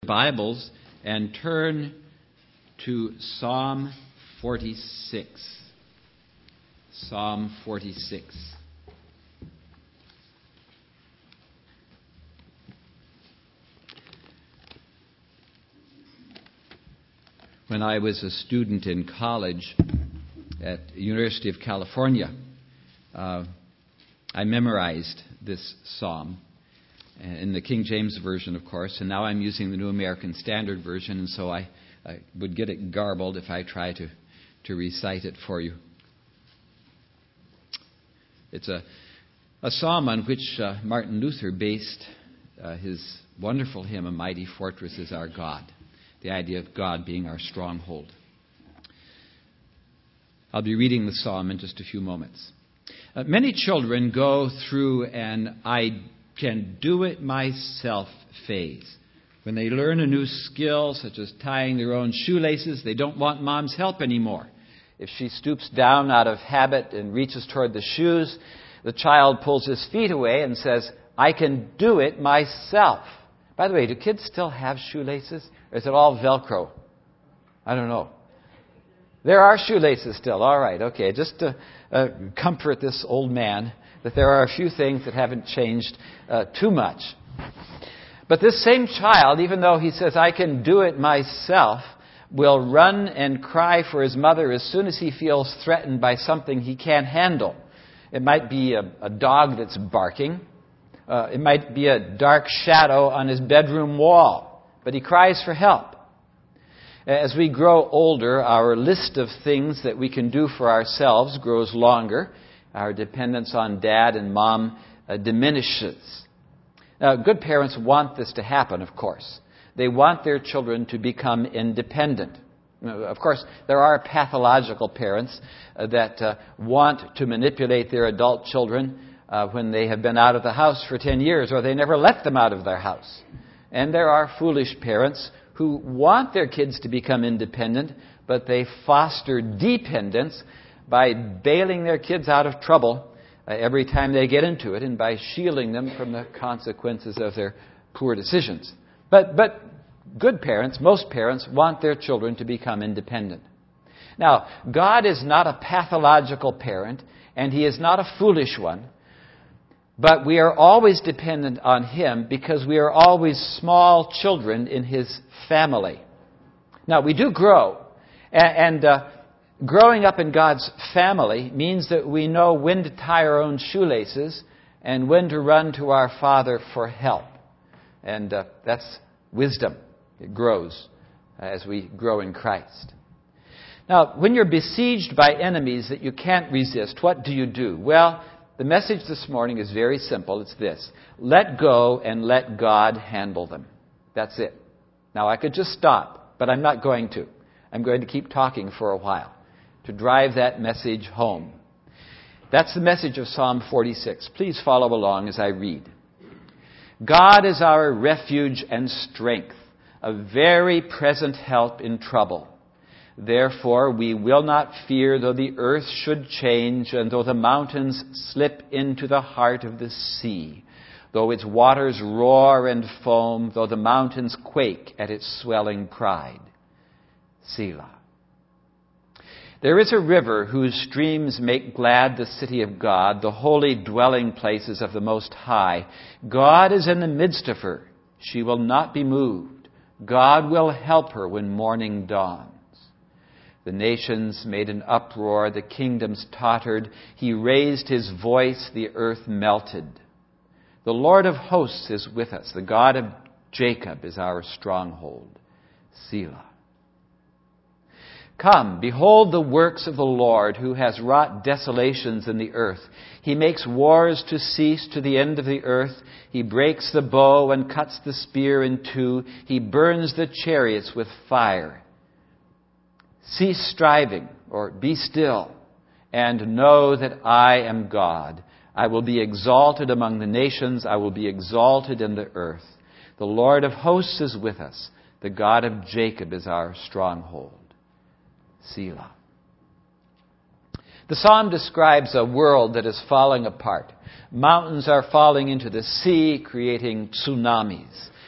Bibles and turn to Psalm 46. Psalm 46. When I was a student in college at University of California, I memorized this psalm in the King James Version, of course, and now I'm using the New American Standard Version, and so I would get it garbled if I try to recite it for you. It's a psalm on which Martin Luther based his wonderful hymn, "A Mighty Fortress is Our God," the idea of God being our stronghold. I'll be reading the psalm in just a few moments. Many children go through an "I can do it myself" phase. When they learn a new skill, such as tying their own shoelaces, they don't want mom's help anymore. If she stoops down out of habit and reaches toward the shoes, the child pulls his feet away and says, "I can do it myself." By the way, do kids still have shoelaces? Or is it all Velcro? I don't know. There are shoelaces still. All right, okay. Just to comfort this old man that there are a few things that haven't changed too much. But this same child, even though he says, "I can do it myself," will run and cry for his mother as soon as he feels threatened by something he can't handle. It might be a dog that's barking. It might be a dark shadow on his bedroom wall. But he cries for help. As we grow older, our list of things that we can do for ourselves grows longer. Our dependence on dad and mom diminishes. Now, good parents want this to happen, of course. They want their children to become independent. Of course, there are pathological parents that want to manipulate their adult children when they have been out of the house for 10 years or they never let them out of their house. And there are foolish parents who want their kids to become independent, but they foster dependence by bailing their kids out of trouble every time they get into it and by shielding them from the consequences of their poor decisions. But good parents, most parents, want their children to become independent. Now, God is not a pathological parent, and He is not a foolish one, but we are always dependent on Him because we are always small children in His family. Now, we do grow, and growing up in God's family means that we know when to tie our own shoelaces and when to run to our Father for help. And that's wisdom. It grows as we grow in Christ. Now, when you're besieged by enemies that you can't resist, what do? Well, the message this morning is very simple. It's this: let go and let God handle them. That's it. Now, I could just stop, but I'm not going to. I'm going to keep talking for a while to drive that message home. That's the message of Psalm 46. Please follow along as I read. God is our refuge and strength, a very present help in trouble. Therefore, we will not fear though the earth should change and though the mountains slip into the heart of the sea, though its waters roar and foam, though the mountains quake at its swelling pride. Selah. There is a river whose streams make glad the city of God, the holy dwelling places of the Most High. God is in the midst of her. She will not be moved. God will help her when morning dawns. The nations made an uproar, the kingdoms tottered. He raised His voice, the earth melted. The Lord of hosts is with us. The God of Jacob is our stronghold. Selah. Come, behold the works of the Lord, who has wrought desolations in the earth. He makes wars to cease to the end of the earth. He breaks the bow and cuts the spear in two. He burns the chariots with fire. Cease striving, or be still, and know that I am God. I will be exalted among the nations. I will be exalted in the earth. The Lord of hosts is with us. The God of Jacob is our stronghold. Selah. The psalm describes a world that is falling apart. Mountains are falling into the sea, creating tsunamis.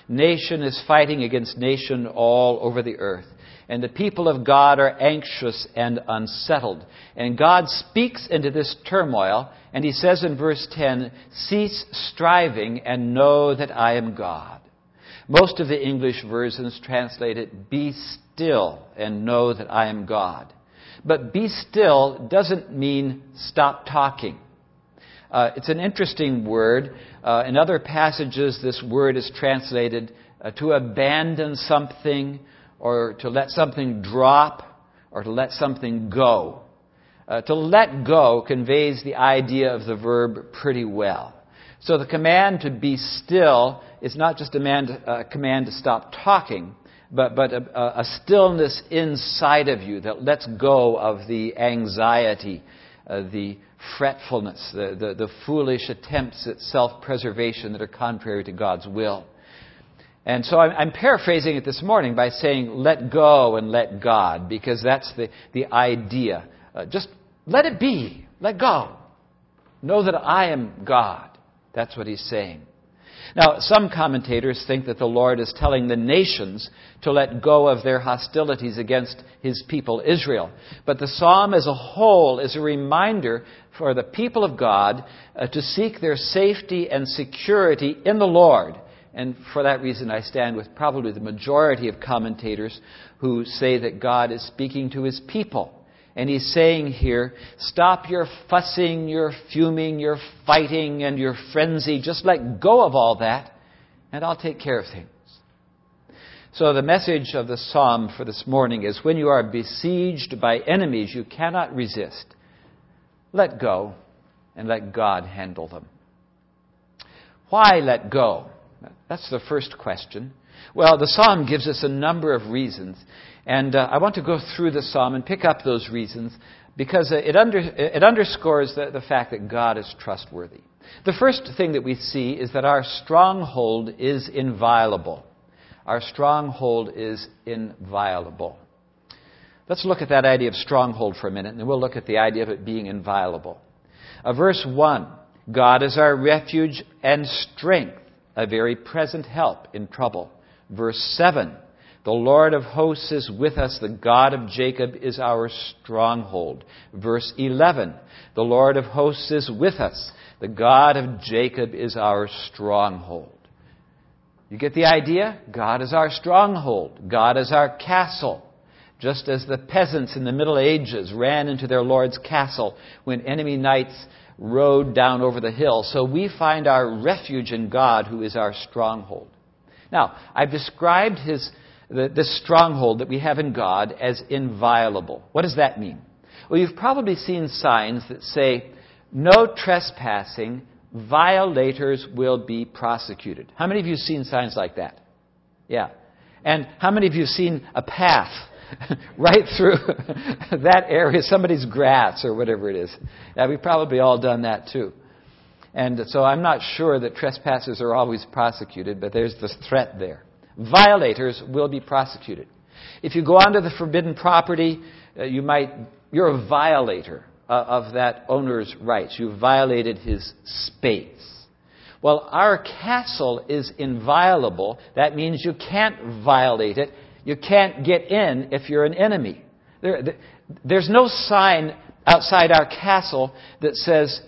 Nation is fighting against nation all over the earth. And the people of God are anxious and unsettled. And God speaks into this turmoil, and He says in verse 10, "Cease striving and know that I am God." Most of the English versions translate it, "Be still and know that I am God." But be still doesn't mean stop talking. It's an interesting word. In other passages, this word is translated to abandon something, or to let something drop, or to let something go. To let go conveys the idea of the verb pretty well. So the command to be still is not just a command to stop talking, but a stillness inside of you that lets go of the anxiety, the fretfulness, the foolish attempts at self-preservation that are contrary to God's will. And so I'm paraphrasing it this morning by saying, let go and let God, because that's the idea. Just let it be. Let go. Know that I am God. That's what He's saying. Now, some commentators think that the Lord is telling the nations to let go of their hostilities against His people, Israel. But the psalm as a whole is a reminder for the people of God to seek their safety and security in the Lord. And for that reason, I stand with probably the majority of commentators who say that God is speaking to His people. And He's saying here, stop your fussing, your fuming, your fighting, and your frenzy. Just let go of all that, and I'll take care of things. So the message of the psalm for this morning is, when you are besieged by enemies you cannot resist, let go and let God handle them. Why let go? That's the first question. Well, the psalm gives us a number of reasons. And I want to go through the psalm and pick up those reasons because it underscores the fact that God is trustworthy. The first thing that we see is that our stronghold is inviolable. Our stronghold is inviolable. Let's look at that idea of stronghold for a minute, and then we'll look at the idea of it being inviolable. Verse 1, God is our refuge and strength, a very present help in trouble. Verse 7, the Lord of hosts is with us. The God of Jacob is our stronghold. Verse 11, the Lord of hosts is with us. The God of Jacob is our stronghold. You get the idea? God is our stronghold. God is our castle. Just as the peasants in the Middle Ages ran into their Lord's castle when enemy knights rode down over the hill, so we find our refuge in God, who is our stronghold. Now, I've described this stronghold that we have in God as inviolable. What does that mean? Well, you've probably seen signs that say, no trespassing, violators will be prosecuted. How many of you have seen signs like that? Yeah. And how many of you have seen a path right through that area, somebody's grass or whatever it is? Yeah, we've probably all done that too. And so I'm not sure that trespassers are always prosecuted, but there's this threat there. Violators will be prosecuted. If you go onto the forbidden property, you're a violator of that owner's rights. You violated his space. Well, our castle is inviolable. That means you can't violate it. You can't get in if you're an enemy. There's no sign outside our castle that says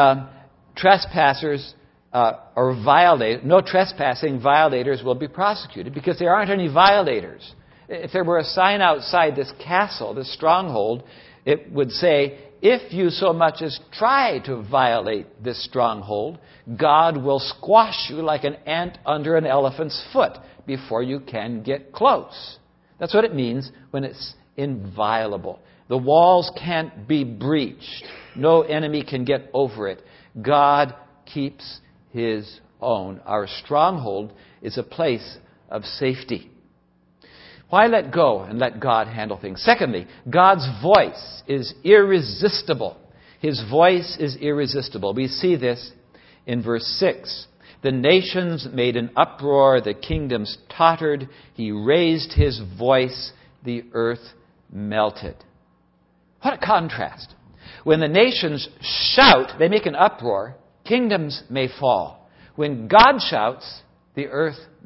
trespassers or no trespassing, violators will be prosecuted, because there aren't any violators. If there were a sign outside this castle, this stronghold, it would say, if you so much as try to violate this stronghold, God will squash you like an ant under an elephant's foot before you can get close. That's what it means when it's inviolable. The walls can't be breached. No enemy can get over it. God keeps His own. Our stronghold is a place of safety. Why let go and let God handle things? Secondly, God's voice is irresistible. His voice is irresistible. We see this in verse 6. The nations made an uproar, the kingdoms tottered. He raised His voice, the earth melted. What a contrast. When the nations shout, they make an uproar, kingdoms may fall. When God shouts, the earth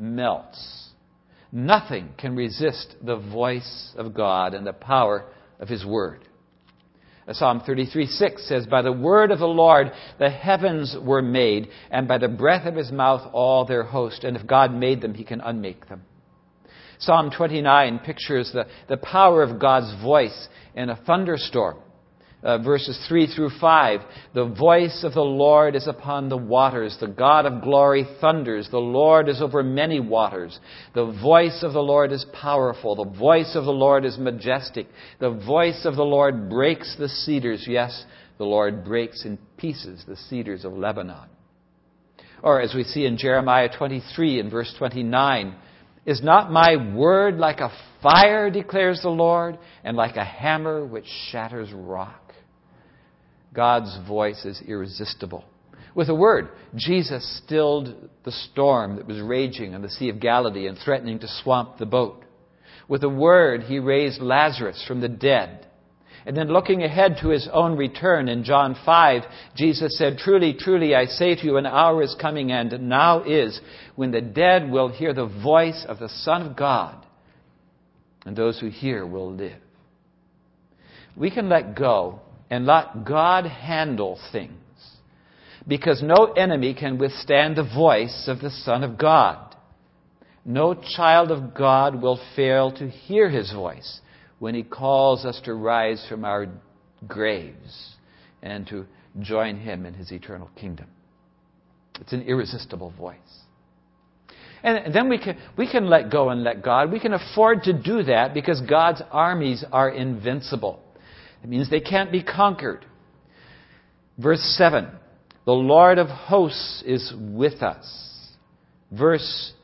melts. Nothing can resist the voice of God and the power of His Word. Psalm 33:6 says, "By the word of the Lord the heavens were made, and by the breath of His mouth all their host. And if God made them, He can unmake them." Psalm 29 pictures the power of God's voice in a thunderstorm. Verses 3 through 5, "The voice of the Lord is upon the waters. The God of glory thunders. The Lord is over many waters. The voice of the Lord is powerful. The voice of the Lord is majestic. The voice of the Lord breaks the cedars. Yes, the Lord breaks in pieces the cedars of Lebanon." Or as we see in Jeremiah 23 and verse 29, "Is not my word like a fire, declares the Lord, and like a hammer which shatters rock?" God's voice is irresistible. With a word, Jesus stilled the storm that was raging on the Sea of Galilee and threatening to swamp the boat. With a word, He raised Lazarus from the dead. And then looking ahead to His own return in John 5, Jesus said, "Truly, truly, I say to you, an hour is coming, and now is, when the dead will hear the voice of the Son of God, and those who hear will live." We can let go and let God handle things, because no enemy can withstand the voice of the Son of God. No child of God will fail to hear His voice when He calls us to rise from our graves and to join Him in His eternal kingdom. It's an irresistible voice. And then we can let go and let God. We can afford to do that because God's armies are invincible. It means they can't be conquered. Verse 7, "The Lord of hosts is with us." Verse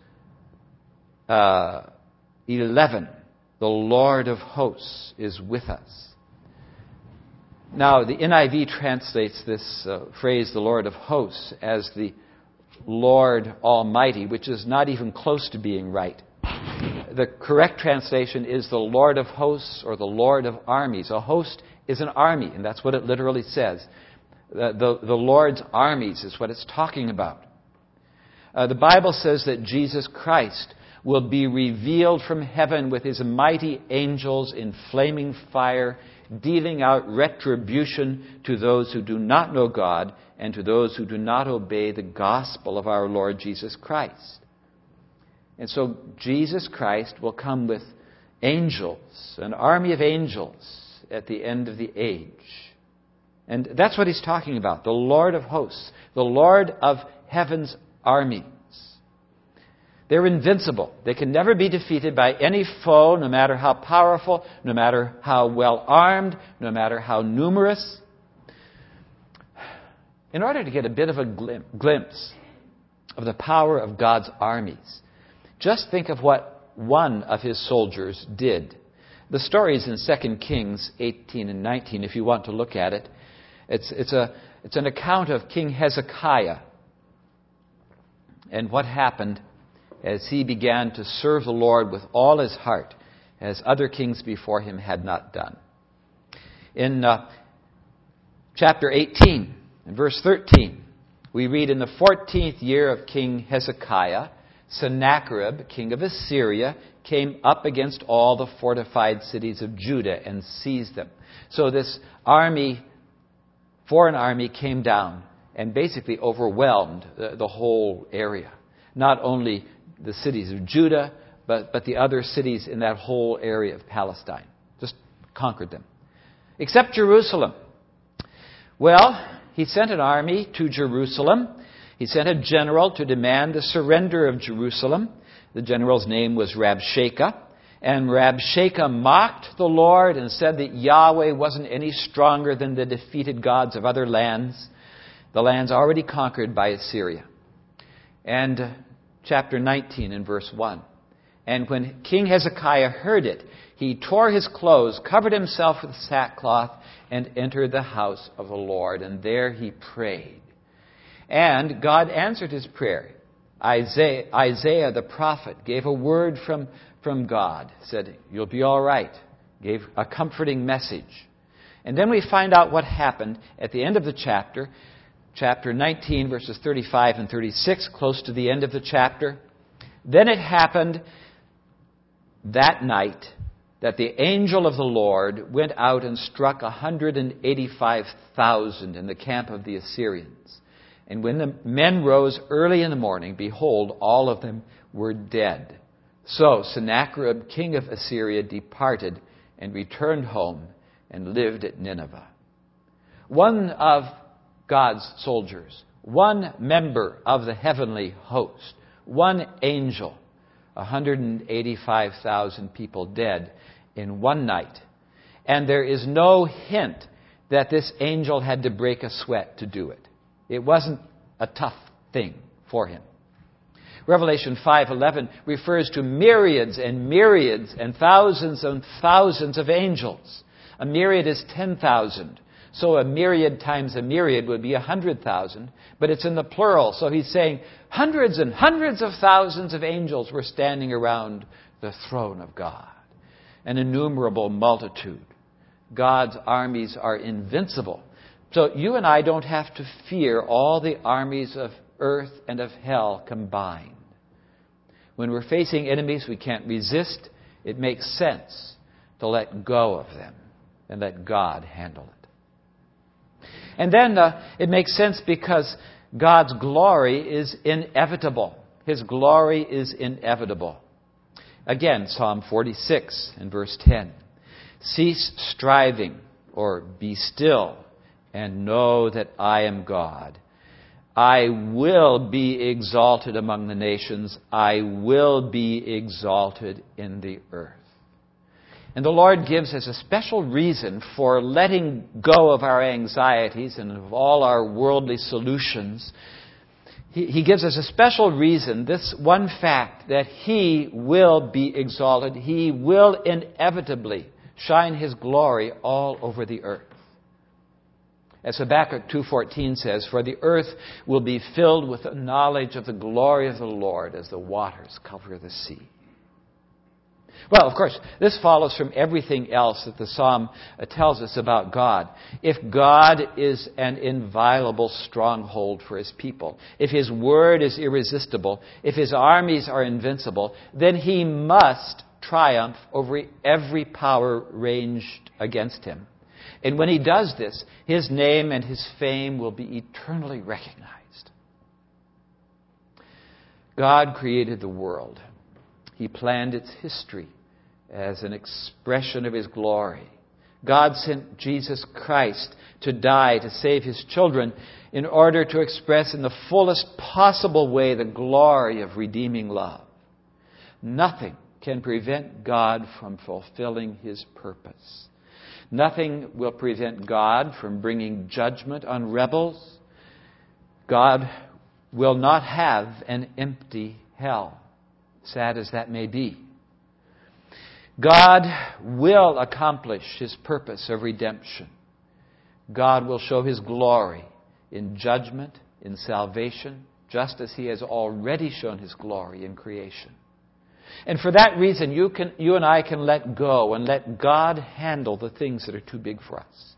11, "The Lord of hosts is with us." Now, the NIV translates this phrase, "the Lord of hosts," as the Lord Almighty, which is not even close to being right. The correct translation is the Lord of hosts or the Lord of armies. A host is an army, and that's what it literally says. The Lord's armies is what it's talking about. The Bible says that Jesus Christ will be revealed from heaven with His mighty angels in flaming fire, dealing out retribution to those who do not know God and to those who do not obey the gospel of our Lord Jesus Christ. And so Jesus Christ will come with angels, an army of angels at the end of the age. And that's what He's talking about, the Lord of hosts, the Lord of heaven's armies. They're invincible. They can never be defeated by any foe, no matter how powerful, no matter how well armed, no matter how numerous. In order to get a bit of a glimpse of the power of God's armies, just think of what one of His soldiers did. The story is in 2 Kings 18 and 19, if you want to look at it. It's an account of King Hezekiah and what happened as he began to serve the Lord with all his heart, as other kings before him had not done. In chapter 18, in verse 13, we read, "In the 14th year of King Hezekiah, Sennacherib, king of Assyria, came up against all the fortified cities of Judah and seized them." So this army, foreign army, came down and basically overwhelmed the whole area. Not only the cities of Judah, but the other cities in that whole area of Palestine. Just conquered them. Except Jerusalem. Well, he sent an army to Jerusalem. He sent a general to demand the surrender of Jerusalem. The general's name was Rabshakeh. And Rabshakeh mocked the Lord and said that Yahweh wasn't any stronger than the defeated gods of other lands, the lands already conquered by Assyria. And chapter 19 and verse 1. "And when King Hezekiah heard it, he tore his clothes, covered himself with sackcloth, and entered the house of the Lord. And there he prayed. And God answered his prayer. Isaiah the prophet gave a word from God, said, 'You'll be all right,' gave a comforting message. And then we find out what happened at the end of the chapter, chapter 19, verses 35 and 36, close to the end of the chapter. Then it happened that night that the angel of the Lord went out and struck 185,000 in the camp of the Assyrians. And when the men rose early in the morning, behold, all of them were dead. So Sennacherib, king of Assyria, departed and returned home and lived at Nineveh. One of God's soldiers, one member of the heavenly host, one angel, 185,000 people dead in one night. And there is no hint that this angel had to break a sweat to do it. It wasn't a tough thing for him. Revelation 5:11 refers to myriads and myriads and thousands of angels. A myriad is 10,000. So a myriad times a myriad would be 100,000. But it's in the plural. So he's saying hundreds and hundreds of thousands of angels were standing around the throne of God. An innumerable multitude. God's armies are invincible. So you and I don't have to fear all the armies of earth and of hell combined. When we're facing enemies we can't resist, it makes sense to let go of them and let God handle it. And then it makes sense because God's glory is inevitable. His glory is inevitable. Again, Psalm 46 and verse 10. Cease striving, or be still, and know that I am God. I will be exalted among the nations. I will be exalted in the earth. And the Lord gives us a special reason for letting go of our anxieties and of all our worldly solutions. He gives us a special reason, this one fact, that He will be exalted. He will inevitably shine His glory all over the earth. As Habakkuk 2:14 says, for the earth will be filled with the knowledge of the glory of the Lord as the waters cover the sea. Well, of course, this follows from everything else that the psalm tells us about God. If God is an inviolable stronghold for His people, if His word is irresistible, if His armies are invincible, then He must triumph over every power ranged against Him. And when He does this, His name and His fame will be eternally recognized. God created the world. He planned its history as an expression of His glory. God sent Jesus Christ to die to save His children in order to express in the fullest possible way the glory of redeeming love. Nothing can prevent God from fulfilling His purpose. Nothing will prevent God from bringing judgment on rebels. God will not have an empty hell, sad as that may be. God will accomplish His purpose of redemption. God will show His glory in judgment, in salvation, just as He has already shown His glory in creation. And for that reason, you and I can let go and let God handle the things that are too big for us.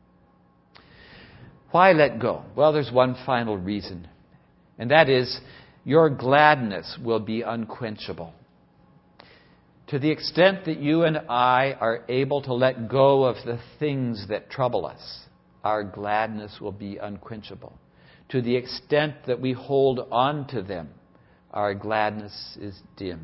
Why let go? Well, there's one final reason, and that is your gladness will be unquenchable. To the extent that you and I are able to let go of the things that trouble us, our gladness will be unquenchable. To the extent that we hold on to them, our gladness is dimmed.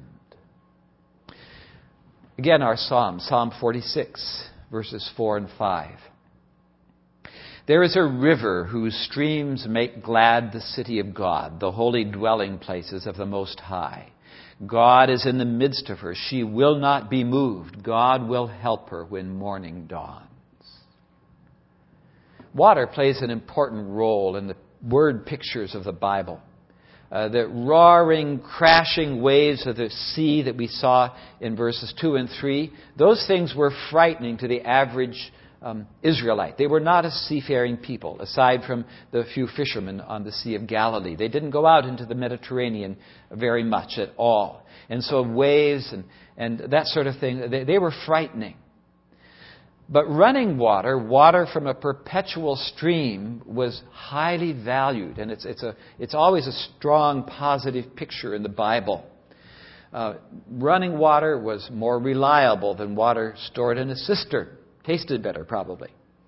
Again, our psalm, Psalm 46, verses 4 and 5. There is a river whose streams make glad the city of God, the holy dwelling places of the Most High. God is in the midst of her. She will not be moved. God will help her when morning dawns. Water plays an important role in the word pictures of the Bible. The roaring, crashing waves of the sea that we saw in verses 2 and 3, those things were frightening to the average Israelite. They were not a seafaring people, aside from the few fishermen on the Sea of Galilee. They didn't go out into the Mediterranean very much at all. And so waves and that sort of thing, they were frightening. But running water from a perpetual stream, was highly valued. And it's always a strong, positive picture in the Bible. Running water was more reliable than water stored in a cistern. Tasted better, probably.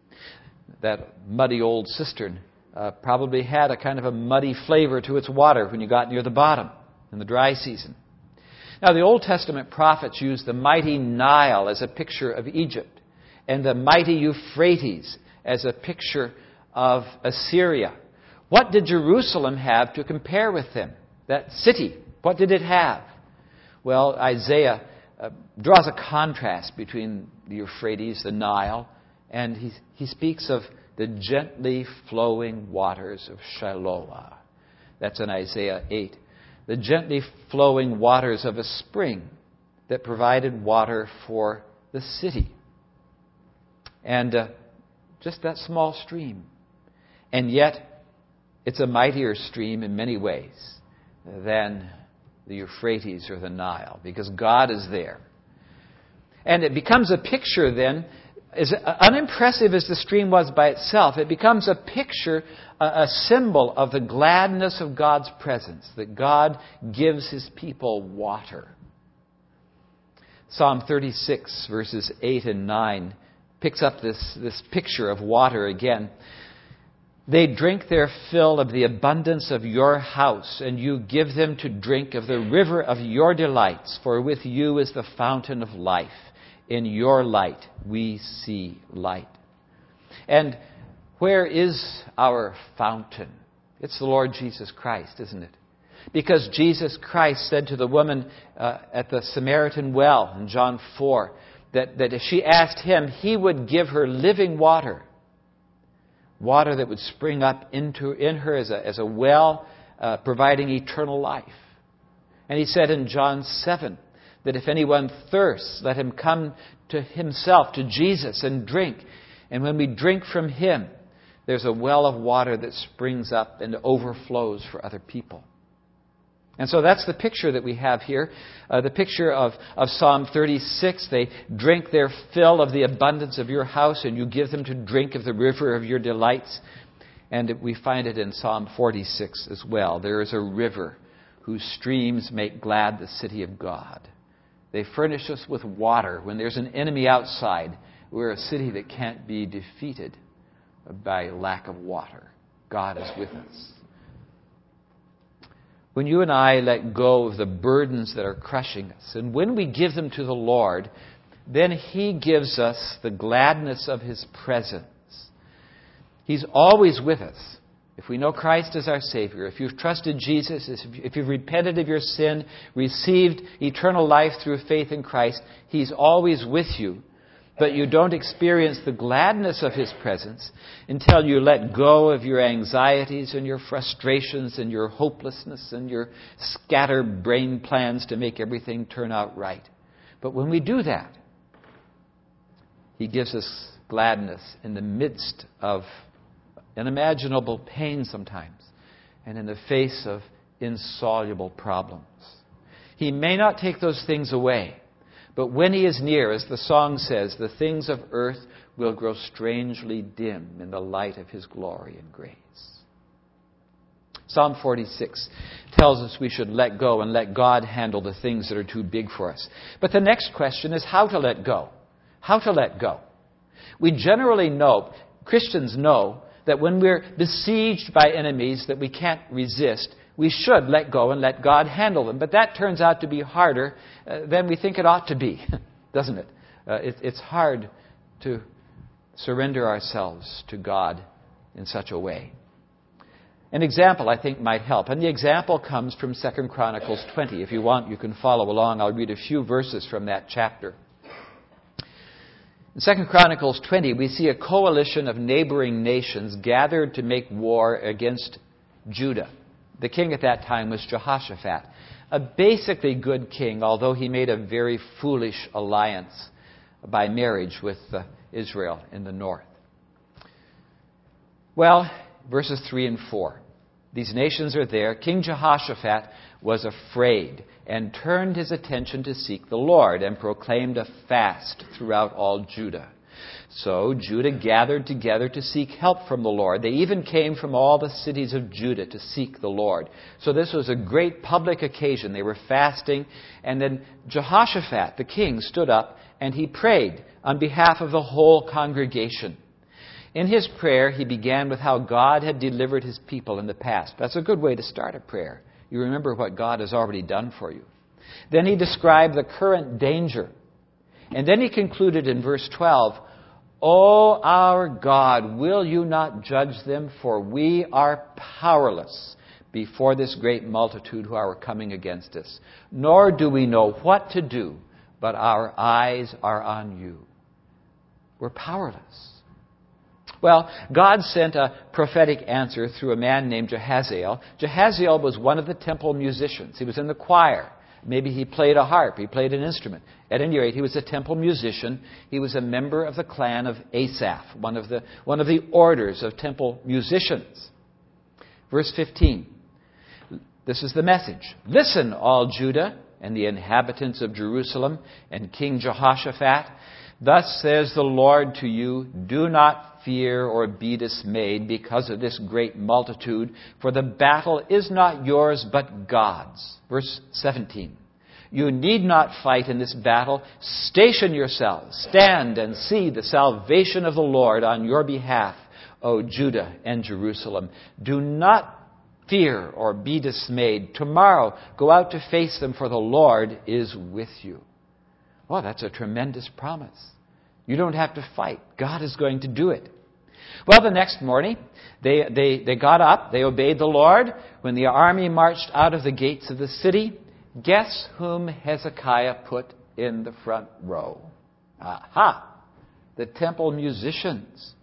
That muddy old cistern probably had a kind of a muddy flavor to its water when you got near the bottom in the dry season. Now, the Old Testament prophets used the mighty Nile as a picture of Egypt and the mighty Euphrates as a picture of Assyria. What did Jerusalem have to compare with them? That city, what did it have? Well, Isaiah draws a contrast between the Euphrates, the Nile, and he speaks of the gently flowing waters of Shiloah. That's in Isaiah 8. The gently flowing waters of a spring that provided water for the city. And just that small stream. And yet, it's a mightier stream in many ways than the Euphrates or the Nile, because God is there. And it becomes a picture then, as unimpressive as the stream was by itself, it becomes a picture, a symbol of the gladness of God's presence, that God gives His people water. Psalm 36, verses 8 and 9, picks up this picture of water again. They drink their fill of the abundance of your house, and you give them to drink of the river of your delights, for with you is the fountain of life. In your light we see light. And where is our fountain? It's the Lord Jesus Christ, isn't it? Because Jesus Christ said to the woman at the Samaritan well in John 4 that if she asked Him, He would give her living water. Water that would spring up in her as a well, providing eternal life. And He said in John 7 that if anyone thirsts, let him come to Himself, to Jesus, and drink. And when we drink from Him, there's a well of water that springs up and overflows for other people. And so that's the picture that we have here. The picture of Psalm 36. They drink their fill of the abundance of your house, and you give them to drink of the river of your delights. And we find it in Psalm 46 as well. There is a river whose streams make glad the city of God. They furnish us with water. When there's an enemy outside, we're a city that can't be defeated by lack of water. God is with us. When you and I let go of the burdens that are crushing us, and when we give them to the Lord, then He gives us the gladness of His presence. He's always with us. If we know Christ as our Savior, if you've trusted Jesus, if you've repented of your sin, received eternal life through faith in Christ, He's always with you. But you don't experience the gladness of His presence until you let go of your anxieties and your frustrations and your hopelessness and your scattered brain plans to make everything turn out right. But when we do that, He gives us gladness in the midst of unimaginable pain sometimes and in the face of insoluble problems. He may not take those things away, but when He is near, as the song says, the things of earth will grow strangely dim in the light of His glory and grace. Psalm 46 tells us we should let go and let God handle the things that are too big for us. But the next question is how to let go. How to let go. We generally know, Christians know, that when we're besieged by enemies that we can't resist, we should let go and let God handle them. But that turns out to be harder than we think it ought to be, doesn't it? It's hard to surrender ourselves to God in such a way. An example, I think, might help. And the example comes from 2 Chronicles 20. If you want, you can follow along. I'll read a few verses from that chapter. In 2 Chronicles 20, we see a coalition of neighboring nations gathered to make war against Judah. The king at that time was Jehoshaphat, a basically good king, although he made a very foolish alliance by marriage with Israel in the north. Well, verses 3 and 4. These nations are there. King Jehoshaphat was afraid and turned his attention to seek the Lord and proclaimed a fast throughout all Judah. So Judah gathered together to seek help from the Lord. They even came from all the cities of Judah to seek the Lord. So this was a great public occasion. They were fasting. And then Jehoshaphat, the king, stood up and he prayed on behalf of the whole congregation. In his prayer, he began with how God had delivered his people in the past. That's a good way to start a prayer. You remember what God has already done for you. Then he described the current danger. And then he concluded in verse 12, "O our God, will you not judge them? For we are powerless before this great multitude who are coming against us. Nor do we know what to do, but our eyes are on you." We're powerless. Well, God sent a prophetic answer through a man named Jahaziel. Jahaziel was one of the temple musicians. He was in the choir. Maybe he played a harp. He played an instrument. At any rate, he was a temple musician. He was a member of the clan of Asaph, one of the orders of temple musicians. Verse 15. This is the message. "Listen, all Judah and the inhabitants of Jerusalem and King Jehoshaphat. Thus says the Lord to you, do not fear or be dismayed because of this great multitude, for the battle is not yours but God's." Verse 17. "You need not fight in this battle. Station yourselves. Stand and see the salvation of the Lord on your behalf, O Judah and Jerusalem. Do not fear or be dismayed. Tomorrow go out to face them, for the Lord is with you." Oh, that's a tremendous promise. You don't have to fight. God is going to do it. Well, the next morning, they got up. They obeyed the Lord. When the army marched out of the gates of the city, guess whom Hezekiah put in the front row? Aha! The temple musicians.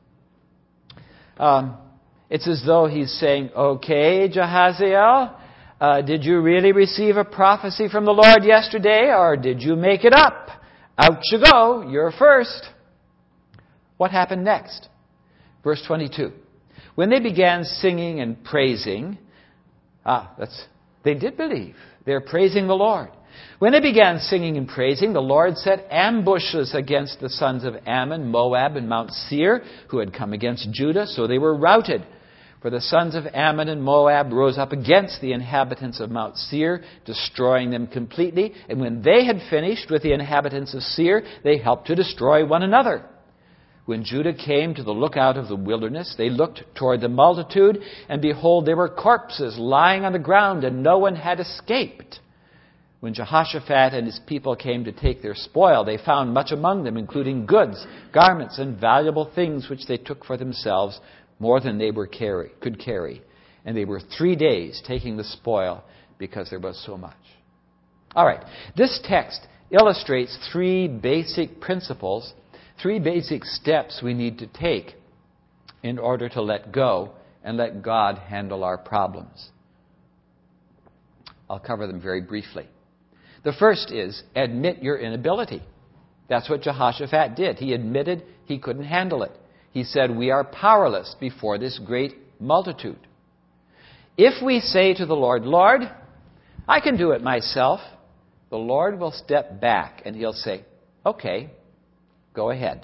It's as though he's saying, "Okay, Jahaziel, did you really receive a prophecy from the Lord yesterday, or did you make it up? Out you go. You're first." What happened next? Verse 22. "When they began singing and praising," they did believe. They're praising the Lord. "When they began singing and praising, the Lord set ambushes against the sons of Ammon, Moab, and Mount Seir, who had come against Judah, so they were routed. For the sons of Ammon and Moab rose up against the inhabitants of Mount Seir, destroying them completely. And when they had finished with the inhabitants of Seir, they helped to destroy one another. When Judah came to the lookout of the wilderness, they looked toward the multitude, and behold, there were corpses lying on the ground, and no one had escaped. When Jehoshaphat and his people came to take their spoil, they found much among them, including goods, garments, and valuable things which they took for themselves, more than they could carry. And they were 3 days taking the spoil because there was so much." All right. This text illustrates 3 basic principles, 3 basic steps we need to take in order to let go and let God handle our problems. I'll cover them very briefly. The first is admit your inability. That's what Jehoshaphat did. He admitted he couldn't handle it. He said, "We are powerless before this great multitude." If we say to the Lord, "Lord, I can do it myself," the Lord will step back and He'll say, "Okay, go ahead."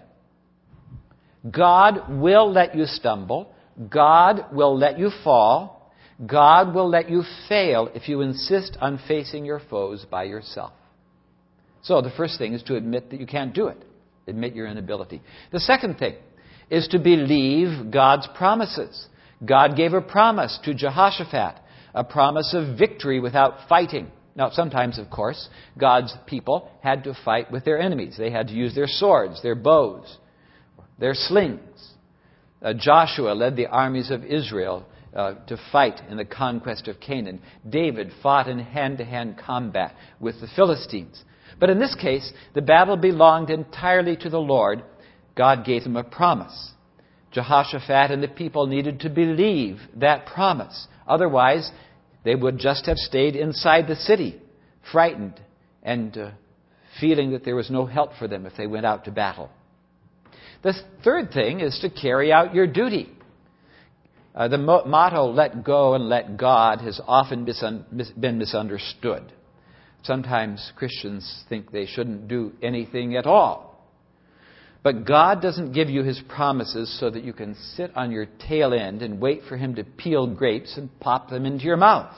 God will let you stumble. God will let you fall. God will let you fail if you insist on facing your foes by yourself. So the first thing is to admit that you can't do it. Admit your inability. The second thing is to believe God's promises. God gave a promise to Jehoshaphat, a promise of victory without fighting. Now, sometimes, of course, God's people had to fight with their enemies. They had to use their swords, their bows, their slings. Joshua led the armies of Israel to fight in the conquest of Canaan. David fought in hand-to-hand combat with the Philistines. But in this case, the battle belonged entirely to the Lord. God gave them a promise. Jehoshaphat and the people needed to believe that promise. Otherwise, they would just have stayed inside the city, frightened and feeling that there was no help for them if they went out to battle. The third thing is to carry out your duty. The motto, "Let go and let God," has often been misunderstood. Sometimes Christians think they shouldn't do anything at all. But God doesn't give you His promises so that you can sit on your tail end and wait for Him to peel grapes and pop them into your mouth.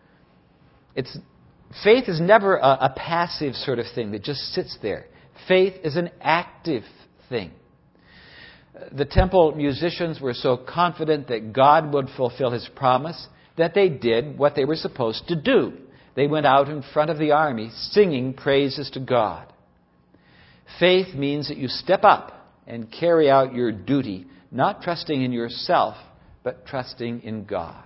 Faith is never a passive sort of thing that just sits there. Faith is an active thing. The temple musicians were so confident that God would fulfill His promise that they did what they were supposed to do. They went out in front of the army singing praises to God. Faith means that you step up and carry out your duty, not trusting in yourself, but trusting in God.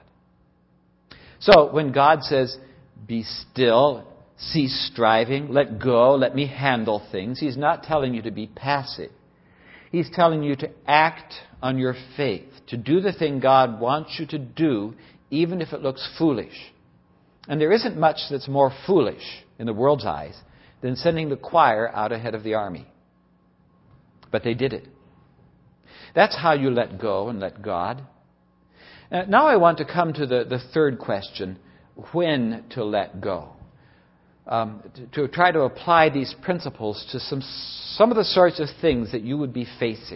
So when God says, be still, cease striving, let go, let me handle things, He's not telling you to be passive. He's telling you to act on your faith, to do the thing God wants you to do, even if it looks foolish. And there isn't much that's more foolish in the world's eyes than sending the choir out ahead of the army. But they did it. That's how you let go and let God. Now I want to come to the third question, when to let go. To try to apply these principles to some of the sorts of things that you would be facing.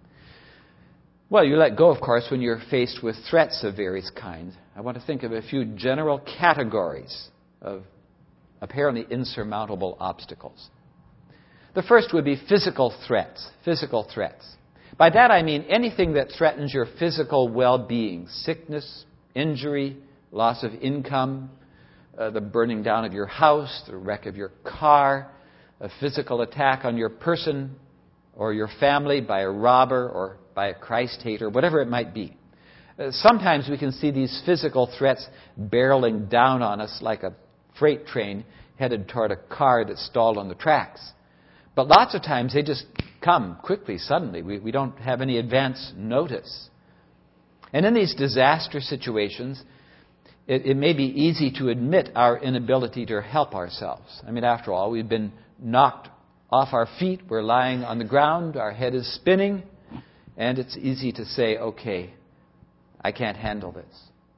Well, you let go, of course, when you're faced with threats of various kinds. I want to think of a few general categories of apparently insurmountable obstacles. The first would be physical threats. Physical threats. By that I mean anything that threatens your physical well-being. Sickness, injury, loss of income, the burning down of your house, the wreck of your car, a physical attack on your person or your family by a robber or by a Christ hater, whatever it might be. Sometimes we can see these physical threats barreling down on us like a freight train headed toward a car that's stalled on the tracks. But lots of times they just come quickly, suddenly. We don't have any advance notice. And in these disaster situations, it may be easy to admit our inability to help ourselves. I mean, after all, we've been knocked off our feet, we're lying on the ground, our head is spinning, and it's easy to say, okay, I can't handle this.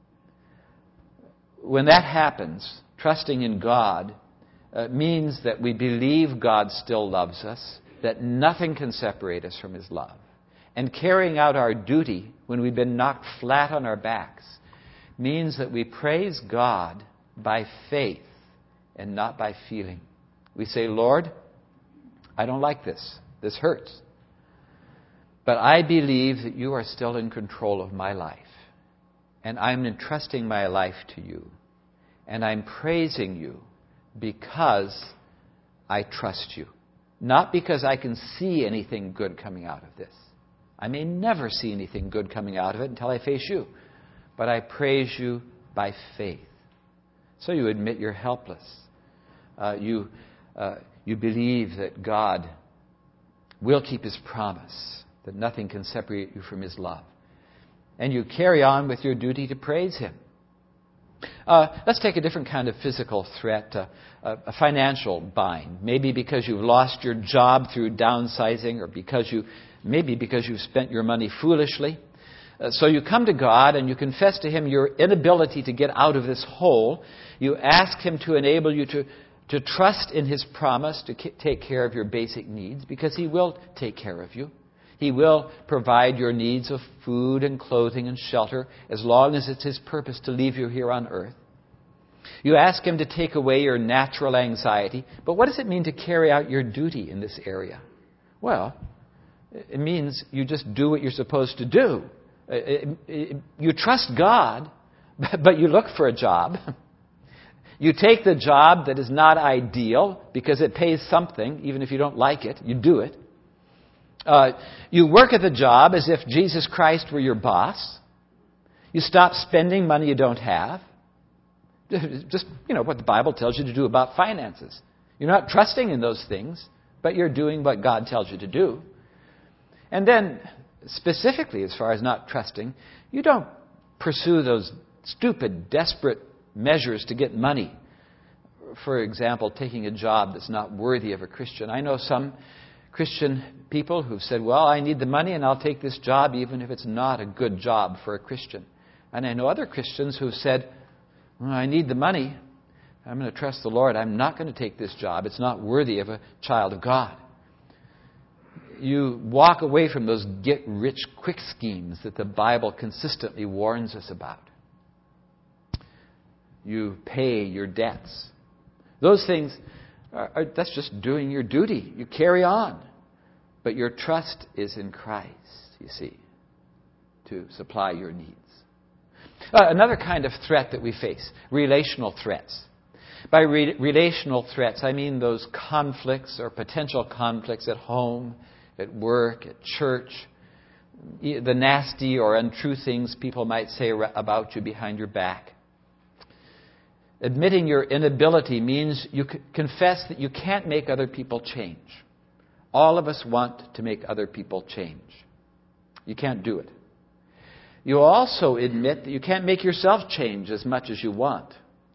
When that happens, trusting in God means that we believe God still loves us, that nothing can separate us from His love. And carrying out our duty when we've been knocked flat on our backs means that we praise God by faith and not by feeling. We say, Lord, I don't like this. This hurts. But I believe that you are still in control of my life. And I'm entrusting my life to you. And I'm praising you because I trust you. Not because I can see anything good coming out of this. I may never see anything good coming out of it until I face you. But I praise you by faith. So you admit you're helpless. You believe that God will keep His promise, that nothing can separate you from His love. And you carry on with your duty to praise Him. Let's take a different kind of physical threat, a financial bind. Maybe because you've lost your job through downsizing, or because you've spent your money foolishly. So you come to God and you confess to Him your inability to get out of this hole. You ask Him to enable you to trust in His promise to take care of your basic needs, because He will take care of you. He will provide your needs of food and clothing and shelter as long as it's His purpose to leave you here on earth. You ask Him to take away your natural anxiety. But what does it mean to carry out your duty in this area? Well, it means you just do what you're supposed to do. You trust God, but you look for a job. You take the job that is not ideal because it pays something, even if you don't like it. You do it. You work at the job as if Jesus Christ were your boss. You stop spending money you don't have. Just, what the Bible tells you to do about finances. You're not trusting in those things, but you're doing what God tells you to do. And then, specifically, as far as not trusting, you don't pursue those stupid, desperate measures to get money. For example, taking a job that's not worthy of a Christian. I know some Christian people who've said, well, I need the money and I'll take this job even if it's not a good job for a Christian. And I know other Christians who've said, well, I need the money. I'm going to trust the Lord. I'm not going to take this job. It's not worthy of a child of God. you walk away from those get-rich-quick schemes that the Bible consistently warns us about. You pay your debts. Those things, that's just doing your duty. You carry on. But your trust is in Christ, you see, to supply your needs. Another kind of threat that we face, relational threats. By relational threats, I mean those conflicts or potential conflicts at home, at work, at church, the nasty or untrue things people might say about you behind your back. Admitting your inability means you confess that you can't make other people change. All of us want to make other people change. You can't do it. You also admit that you can't make yourself change as much as you want.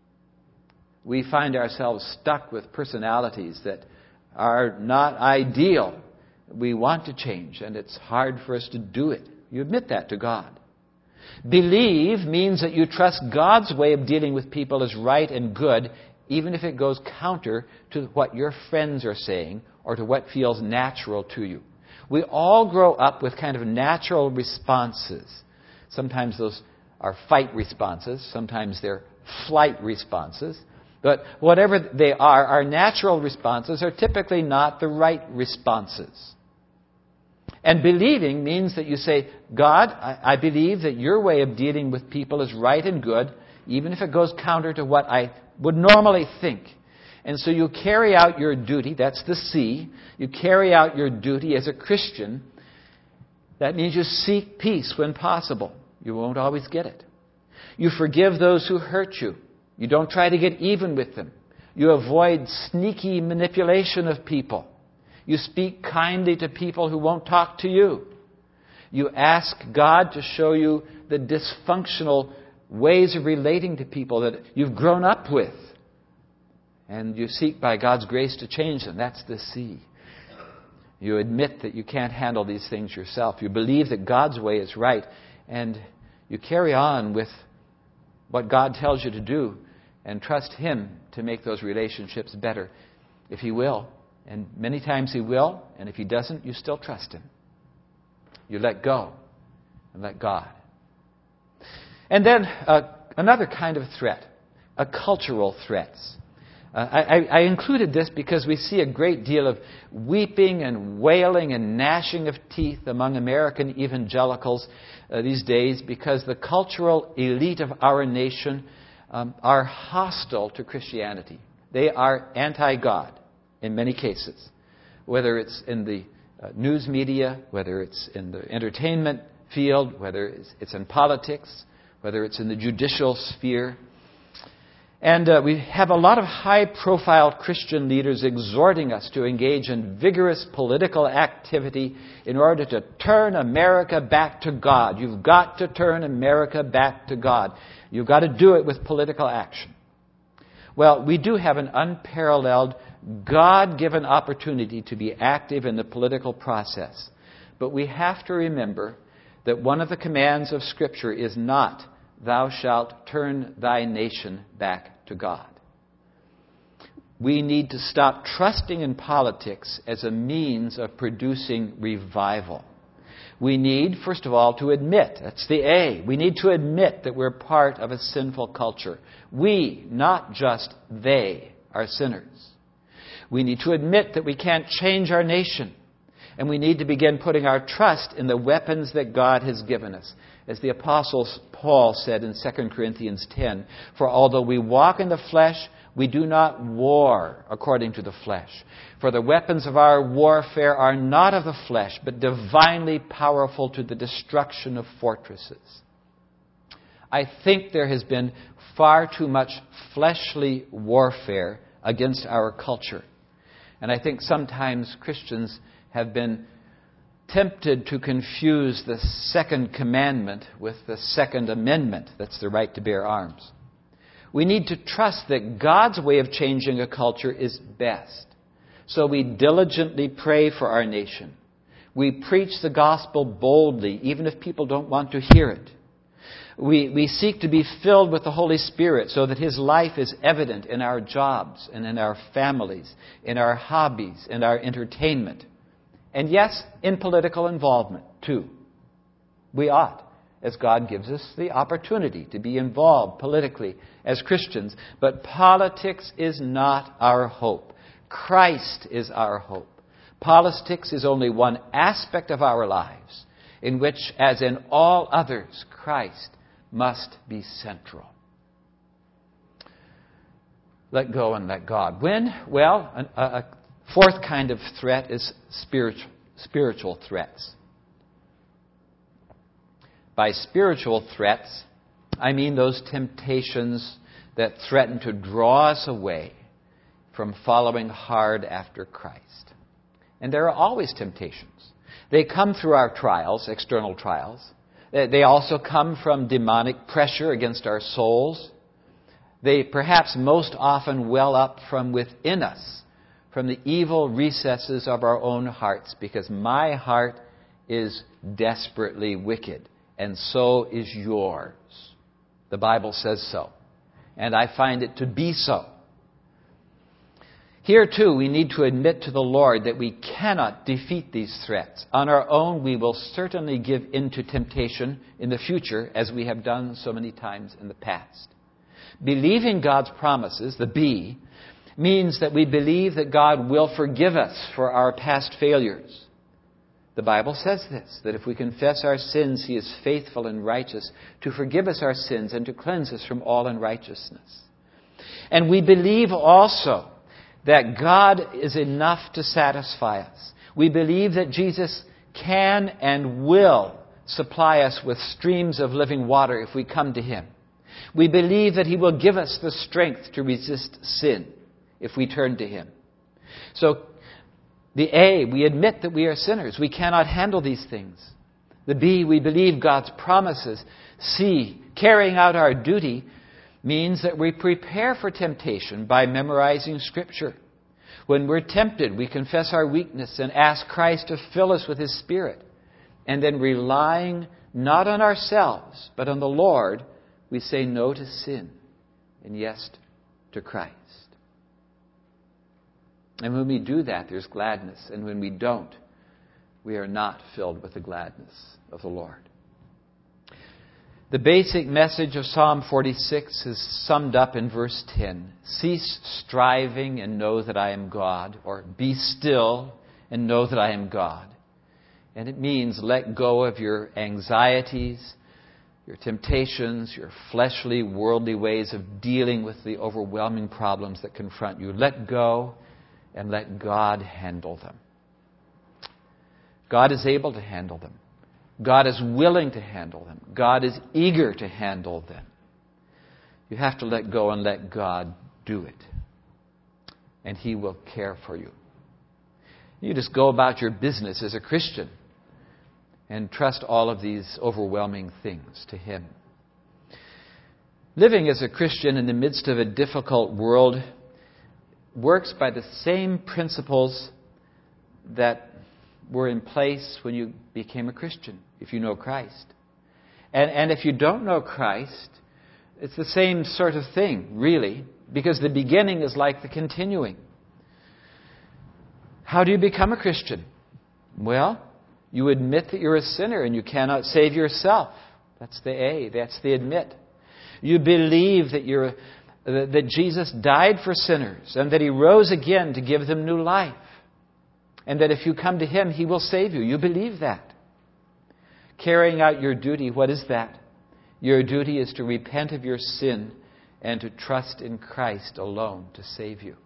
We find ourselves stuck with personalities that are not ideal. We want to change, and it's hard for us to do it. You admit that to God. Believe means that you trust God's way of dealing with people as right and good, even if it goes counter to what your friends are saying or to what feels natural to you. We all grow up with kind of natural responses. Sometimes those are fight responses. Sometimes they're flight responses. But whatever they are, our natural responses are typically not the right responses. And believing means that you say, God, I believe that your way of dealing with people is right and good, even if it goes counter to what I would normally think. And so you carry out your duty, that's the C. You carry out your duty as a Christian. That means you seek peace when possible. You won't always get it. You forgive those who hurt you. You don't try to get even with them. You avoid sneaky manipulation of people. You speak kindly to people who won't talk to you. You ask God to show you the dysfunctional ways of relating to people that you've grown up with. And you seek by God's grace to change them. That's the C. You admit that you can't handle these things yourself. You believe that God's way is right. And you carry on with what God tells you to do and trust Him to make those relationships better, if He will. And many times He will, and if He doesn't, you still trust Him. You let go and let God. And then another kind of threat, cultural threats. I included this because we see a great deal of weeping and wailing and gnashing of teeth among American evangelicals these days because the cultural elite of our nation are hostile to Christianity. They are anti-God in many cases, whether it's in the news media, whether it's in the entertainment field, whether it's in politics, whether it's in the judicial sphere. And we have a lot of high-profile Christian leaders exhorting us to engage in vigorous political activity in order to turn America back to God. You've got to turn America back to God. You've got to do it with political action. Well, we do have an unparalleled, God-given opportunity to be active in the political process. But we have to remember that one of the commands of Scripture is not, "Thou shalt turn thy nation back to God." We need to stop trusting in politics as a means of producing revival. We need, first of all, to admit, that's the A, we need to admit that we're part of a sinful culture. We, not just they, are sinners. We need to admit that we can't change our nation. And we need to begin putting our trust in the weapons that God has given us. As the Apostle Paul said in 2 Corinthians 10, "For although we walk in the flesh, we do not war according to the flesh. For the weapons of our warfare are not of the flesh, but divinely powerful to the destruction of fortresses." I think there has been far too much fleshly warfare against our culture. And I think sometimes Christians have been tempted to confuse the second commandment with the second amendment. That's the right to bear arms. We need to trust that God's way of changing a culture is best. So we diligently pray for our nation. We preach the gospel boldly, even if people don't want to hear it. We seek to be filled with the Holy Spirit so that His life is evident in our jobs and in our families, in our hobbies, in our entertainment. And yes, in political involvement, too. We ought, as God gives us the opportunity to be involved politically as Christians. But politics is not our hope. Christ is our hope. Politics is only one aspect of our lives in which, as in all others, Christ must be central. Let go and let God. When? Well, a fourth kind of threat is spiritual threats. By spiritual threats, I mean those temptations that threaten to draw us away from following hard after Christ. And there are always temptations. They come through our trials, external trials. They also come from demonic pressure against our souls. They perhaps most often well up from within us, from the evil recesses of our own hearts, because my heart is desperately wicked, and so is yours. The Bible says so, and I find it to be so. Here, too, we need to admit to the Lord that we cannot defeat these threats. On our own, we will certainly give in to temptation in the future, as we have done so many times in the past. Believing God's promises, the B, means that we believe that God will forgive us for our past failures. The Bible says this, that if we confess our sins, He is faithful and righteous to forgive us our sins and to cleanse us from all unrighteousness. And we believe also that God is enough to satisfy us. We believe that Jesus can and will supply us with streams of living water if we come to Him. We believe that He will give us the strength to resist sin if we turn to Him. So, the A, we admit that we are sinners. We cannot handle these things. The B, we believe God's promises. C, carrying out our duty means that we prepare for temptation by memorizing Scripture. When we're tempted, we confess our weakness and ask Christ to fill us with His Spirit. And then relying not on ourselves, but on the Lord, we say no to sin and yes to Christ. And when we do that, there's gladness. And when we don't, we are not filled with the gladness of the Lord. The basic message of Psalm 46 is summed up in verse 10. Cease striving and know that I am God. Or be still and know that I am God. And it means let go of your anxieties, your temptations, your fleshly, worldly ways of dealing with the overwhelming problems that confront you. Let go and let God handle them. God is able to handle them. God is willing to handle them. God is eager to handle them. You have to let go and let God do it. And He will care for you. You just go about your business as a Christian and trust all of these overwhelming things to Him. Living as a Christian in the midst of a difficult world works by the same principles that were in place when you became a Christian, if you know Christ. And if you don't know Christ, it's the same sort of thing, really, because the beginning is like the continuing. How do you become a Christian? Well, you admit that you're a sinner and you cannot save yourself. That's the A. That's the admit. You believe that that Jesus died for sinners and that He rose again to give them new life. And that if you come to Him, He will save you. You believe that. Carrying out your duty, what is that? Your duty is to repent of your sin and to trust in Christ alone to save you.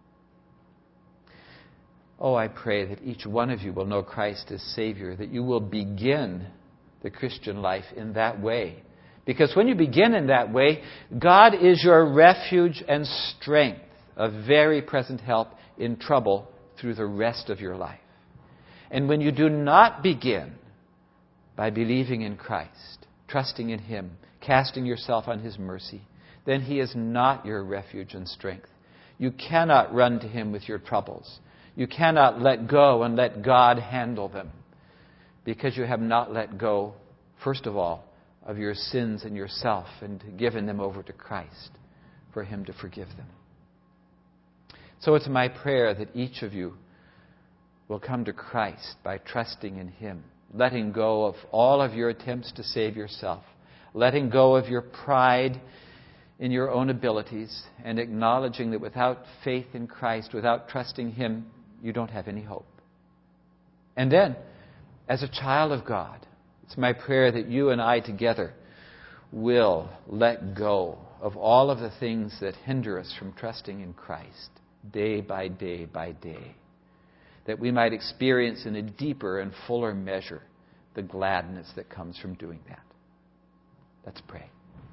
Oh, I pray that each one of you will know Christ as Savior, that you will begin the Christian life in that way. Because when you begin in that way, God is your refuge and strength, a very present help in trouble through the rest of your life. And when you do not begin by believing in Christ, trusting in Him, casting yourself on His mercy, then He is not your refuge and strength. You cannot run to Him with your troubles. You cannot let go and let God handle them because you have not let go, first of all, of your sins and yourself and given them over to Christ for Him to forgive them. So it's my prayer that each of you will come to Christ by trusting in Him, letting go of all of your attempts to save yourself, letting go of your pride in your own abilities, and acknowledging that without faith in Christ, without trusting Him, you don't have any hope. And then, as a child of God, it's my prayer that you and I together will let go of all of the things that hinder us from trusting in Christ day by day by day, that we might experience in a deeper and fuller measure the gladness that comes from doing that. Let's pray.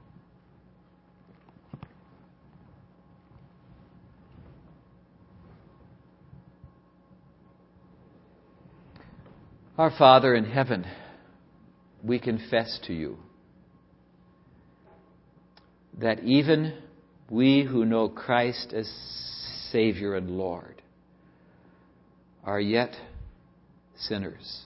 Our Father in heaven, we confess to you that even we who know Christ as Savior and Lord are yet sinners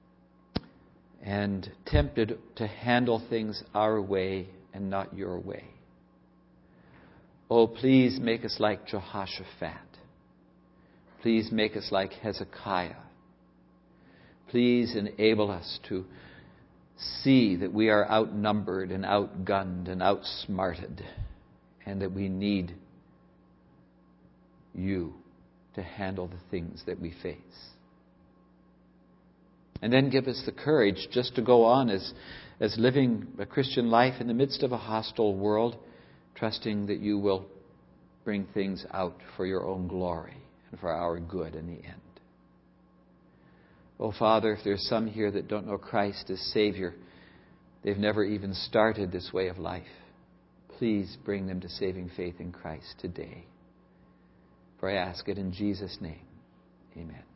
and tempted to handle things our way and not your way. Oh, please make us like Jehoshaphat. Please make us like Hezekiah. Please enable us to see that we are outnumbered and outgunned and outsmarted, and that we need you to handle the things that we face. And then give us the courage just to go on as living a Christian life in the midst of a hostile world, trusting that you will bring things out for your own glory and for our good in the end. Oh, Father, if there's some here that don't know Christ as Savior, they've never even started this way of life, please bring them to saving faith in Christ today. For I ask it in Jesus' name. Amen.